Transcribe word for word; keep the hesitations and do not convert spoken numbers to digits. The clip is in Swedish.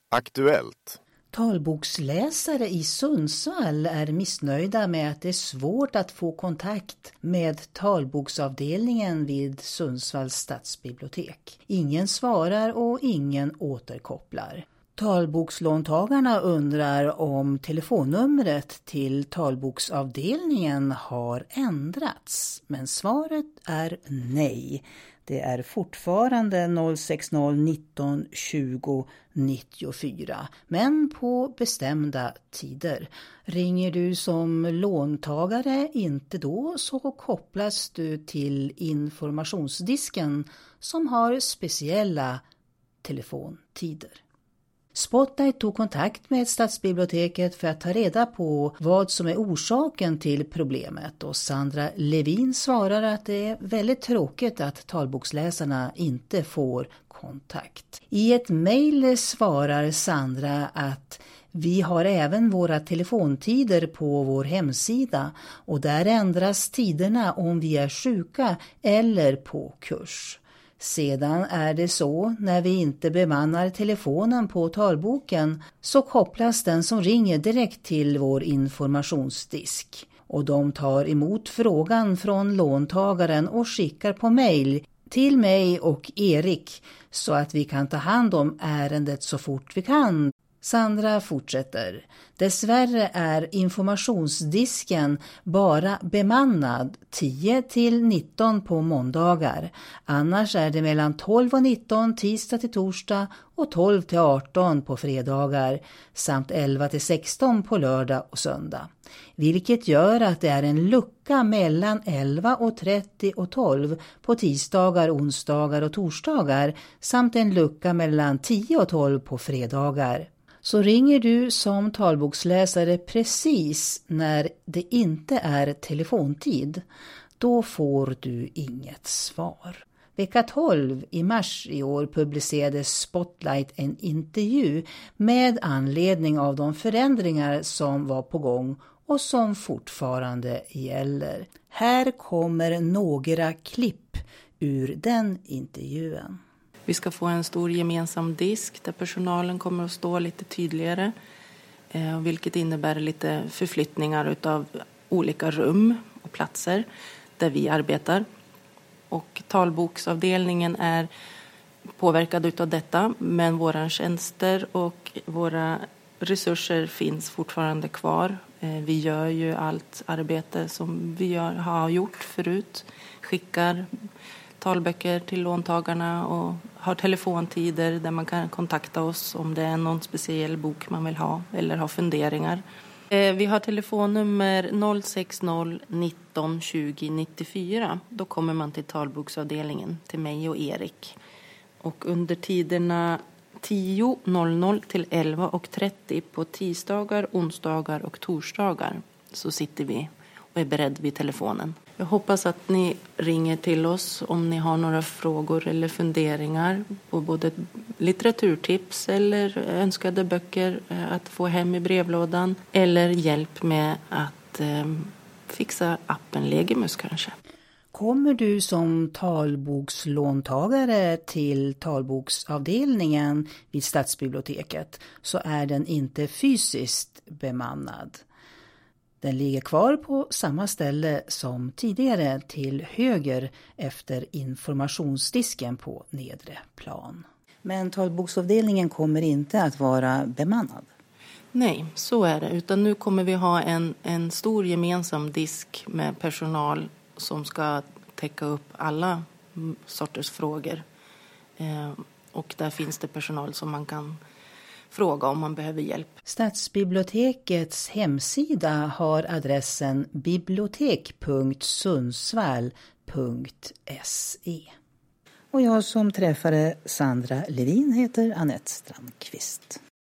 Aktuellt. Talboksläsare i Sundsvall är missnöjda med att det är svårt att få kontakt med talboksavdelningen vid Sundsvalls stadsbibliotek. Ingen svarar och ingen återkopplar. Talbokslåntagarna undrar om telefonnumret till talboksavdelningen har ändrats, men svaret är nej. Det är fortfarande noll sex noll nitton tjugo nittiofyra, men på bestämda tider. Ringer du som låntagare inte då, så kopplas du till informationsdisken som har speciella telefontider. Spotlight tog kontakt med stadsbiblioteket för att ta reda på vad som är orsaken till problemet, och Sandra Levin svarar att det är väldigt tråkigt att talboksläsarna inte får kontakt. I ett mejl svarar Sandra att vi har även våra telefontider på vår hemsida och där ändras tiderna om vi är sjuka eller på kurs. Sedan är det så, när vi inte bemannar telefonen på talboken så kopplas den som ringer direkt till vår informationsdisk. Och de tar emot frågan från låntagaren och skickar på mejl till mig och Erik så att vi kan ta hand om ärendet så fort vi kan. Sandra fortsätter. Dessvärre är informationsdisken bara bemannad tio till nitton på måndagar. Annars är det mellan tolv och nitton tisdag till torsdag och tolv till arton på fredagar samt elva till sexton på lördag och söndag. Vilket gör att det är en lucka mellan elva och trettio och tolv på tisdagar, onsdagar och torsdagar samt en lucka mellan tio och tolv på fredagar. Så ringer du som talboksläsare precis när det inte är telefontid, då får du inget svar. Vecka tolv i mars i år publicerade Spotlight en intervju med anledning av de förändringar som var på gång och som fortfarande gäller. Här kommer några klipp ur den intervjun. Vi ska få en stor gemensam disk där personalen kommer att stå lite tydligare, eh, vilket innebär lite förflyttningar av olika rum och platser där vi arbetar. Och talboksavdelningen är påverkad av detta, men våra tjänster och våra resurser finns fortfarande kvar. Eh, vi gör ju allt arbete som vi gör, har gjort förut, skickar talböcker till låntagarna och har telefontider där man kan kontakta oss om det är någon speciell bok man vill ha eller har funderingar. Eh, vi har telefonnummer noll sex noll nitton tjugo nittiofyra. Då kommer man till talboksavdelningen, till mig och Erik. Och under tiderna tio till elva trettio på tisdagar, onsdagar och torsdagar så sitter vi och är beredd vid telefonen. Jag hoppas att ni ringer till oss om ni har några frågor eller funderingar på både litteraturtips eller önskade böcker att få hem i brevlådan eller hjälp med att eh, fixa appen Legimus kanske. Kommer du som talbokslåntagare till talboksavdelningen vid stadsbiblioteket så är den inte fysiskt bemannad. Den ligger kvar på samma ställe som tidigare till höger efter informationsdisken på nedre plan. Men talboksavdelningen kommer inte att vara bemannad. Nej, så är det. Utan nu kommer vi ha en, en stor gemensam disk med personal som ska täcka upp alla sorters frågor. Eh, och där finns det personal som man kan fråga om man behöver hjälp. Stadsbibliotekets hemsida har adressen bibliotek punkt sundsvall punkt se. Och jag som träffade Sandra Levin heter Anette Strandqvist.